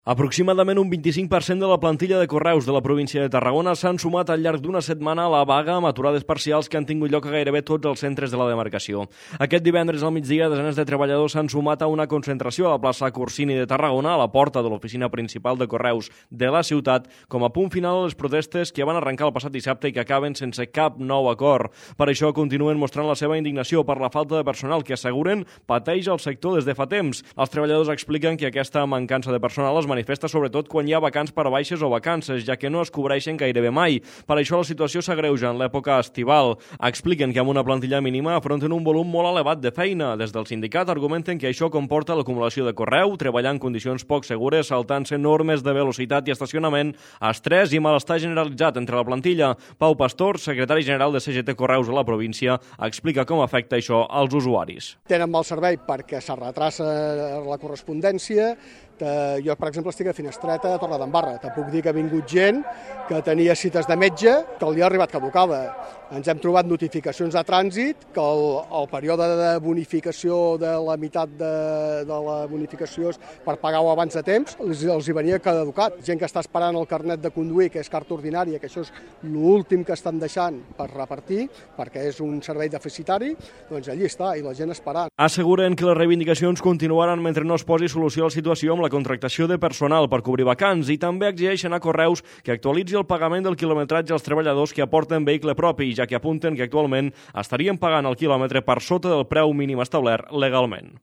Aproximadament un 25% de la plantilla de correus de la província de Tarragona s'han sumat al llarg d'una setmana a la vaga amb aturades parcials que han tingut lloc a gairebé tots els centres de la demarcació. Aquest divendres al migdia, desenes de treballadors s'han sumat a una concentració a la plaça Corsini de Tarragona, a la porta de l'oficina principal de correus de la ciutat, com a punt final a les protestes que van arrencar el passat dissabte i que acaben sense cap nou acord. Per això continuen mostrant la seva indignació per la falta de personal que asseguren pateix el sector des de fa temps. Els treballadors expliquen que aquesta mancança de personal es manifesta sobretot quan hi ha vacants per baixes o vacances, ja que no es cobreixen gairebé mai. Per això la situació s'agreuja en l'època estival. Expliquen que amb una plantilla mínima afronten un volum molt elevat de feina. Des del sindicat argumenten que això comporta l'acumulació de correu, treballar en condicions poc segures, saltant-se normes de velocitat i estacionament, estrès i malestar generalitzat entre la plantilla. Pau Pastor, secretari general de CGT Correus a la província, explica com afecta això als usuaris. Tenen mal servei perquè se retrasa la correspondència. Jo, per exemple, estic a Finestreta, a Torredembarra. Te puc dir que ha vingut gent que tenia cites de metge que li ha arribat caducada. Ens hem trobat notificacions de trànsit que el període de bonificació de la meitat de la bonificació per pagar-ho abans de temps els hi venia caducat. Gent que està esperant el carnet de conduir, que és carta ordinària, que això és l'últim que estan deixant per repartir, perquè és un servei deficitari, doncs allí està, i la gent esperant. Asseguren que les reivindicacions continuaran mentre no es posi solució a la situació amb la contractació de personal per cobrir vacants i també exigeixen a Correus que actualitzi el pagament del quilometratge als treballadors que aporten vehicle propi, ja que apunten que actualment estarien pagant el quilòmetre per sota del preu mínim establert legalment.